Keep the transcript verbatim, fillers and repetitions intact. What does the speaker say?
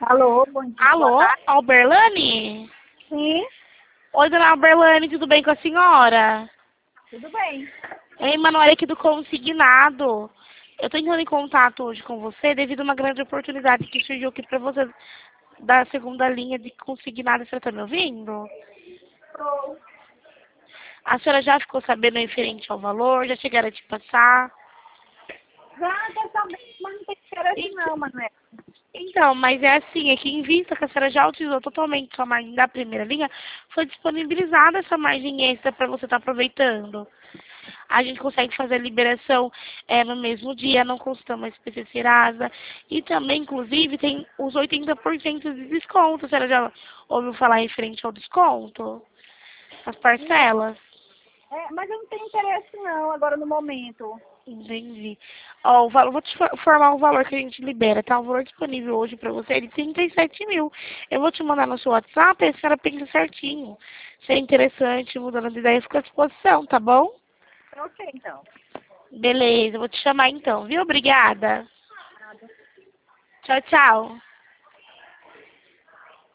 Alô, bom dia, boa Alô, tarde. Alberlane? Sim, Oi, dona Alberlane, tudo bem com a senhora? tudo bem. É Emanuele aqui do Consignado. Eu estou entrando em contato hoje com você devido a uma grande oportunidade que surgiu aqui para você da segunda linha de Consignado. Você está me ouvindo? Tô. A senhora já ficou sabendo referente ao valor? Já chegaram a te passar? Já tô sabendo, mas não tem interesse Ent- não, Manuel. Então, mas é assim, é que em vista que a senhora já utilizou totalmente sua margem da primeira linha, foi disponibilizada essa margem extra para você estar aproveitando. A gente consegue fazer a liberação é, no mesmo dia, não custa mais P C Serasa. E também, inclusive, tem os oitenta por cento de desconto. A senhora já ouviu falar referente ao desconto? As Não, parcelas? é, mas eu não tenho interesse não, agora no momento. Entendi. Ó, o valor, vou te for- formar o valor que a gente libera, tá? O valor disponível hoje pra você é de trinta e sete mil. Eu vou te mandar no seu WhatsApp e a senhora pensa certinho. Se é interessante, mudando de ideia, fica à disposição, tá bom? Ok, então. Beleza, eu vou te chamar então, viu? Obrigada. Nada. Tchau, tchau.